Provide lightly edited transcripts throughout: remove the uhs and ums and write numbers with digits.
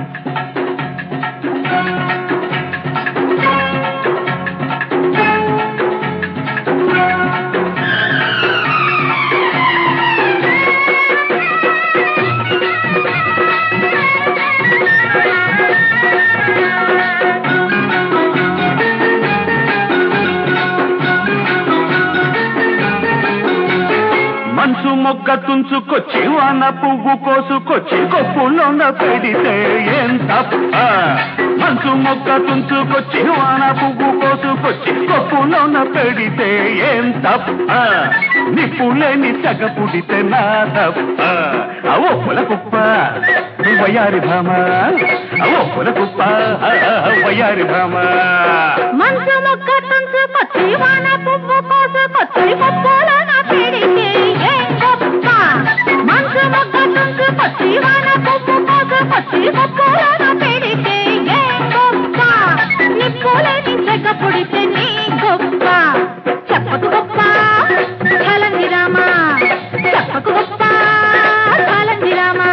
మనసు మొగ్గ తుంచుకొచ్చి వాన పువ్వు కోసుకొచ్చి కొప్పులోన పెడితే ఏం తప్ప. మనసు మొగ్గ తుంచుకొచ్చి వాన పువ్వు కోసుకొచ్చి కొప్పులోన పెడితే ఏం తప్ప. నిప్పులేని సగ పుడితే నా తప్ప. అవో పుల కుప్ప వయ్యారి భామ, అవో పుల కుప్ప వయ్యారి భామ. మనసు మొగ్గ తుంచుకొచ్చి వాన పువ్వు కోసుకొచ్చి కొప్పులోన పెడితే ఏం గొప్ప. మనసు మొగ్గ తుంచుకొచ్చి వాన పువ్వు కోసుకొచ్చి కొప్పులోన పెడితే ఏం గొప్ప. నిప్పులేని సగ పుడితే నీ గొప్ప. చెప్పకు గొప్ప చాలంది రామా, చెప్పకు గొప్ప చాలంది రామా.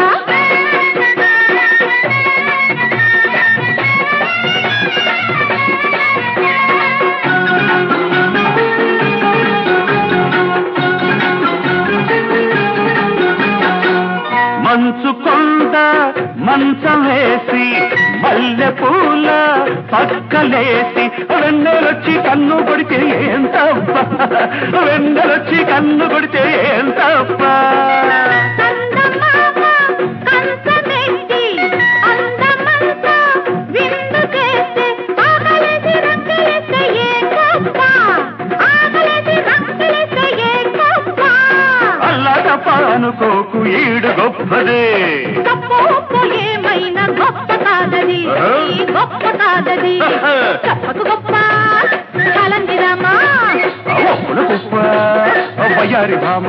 మంచు కొండ మంచం వేసి మల్లె పూల పక్కలేసి వెన్నెలొచ్చి కన్ను కొడితే ఏం తప్ప. వెన్నెలొచ్చి కన్ను కొడితే ఏం తప్ప. అనుకోకు ఈడు గొప్పదే, గొప్ప ఏమైనా గొప్ప కాదది, గొప్ప కాదది. చెప్పకు గొప్ప చాలంది రామా, ఒప్పుల గొప్ప వయ్యారి భామ.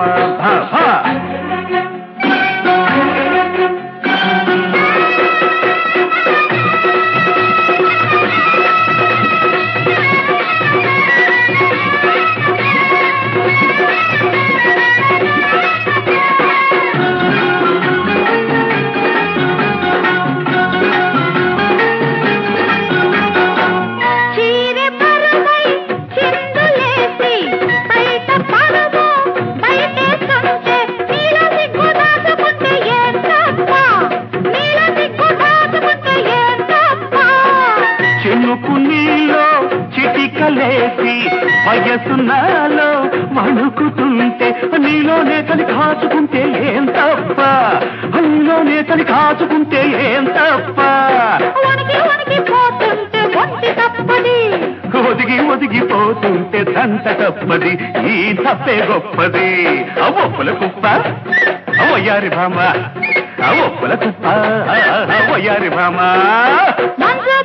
నీలో చిటికలేసి వయసు నాలో వణుకుతుంటే నీలోనే కలి కాచుకుంటే ఏం తప్ప. నీలోనే కలి కాచుకుంటే ఏం తప్ప. ఒదిగి ఒదిగిపోతుంటే దంట తప్పది, ఈ తప్పే గొప్పది. ఒప్పుల కుప్ప వయ్యారి భామ, ఒప్పుల కుప్ప వయ్యారి భామ.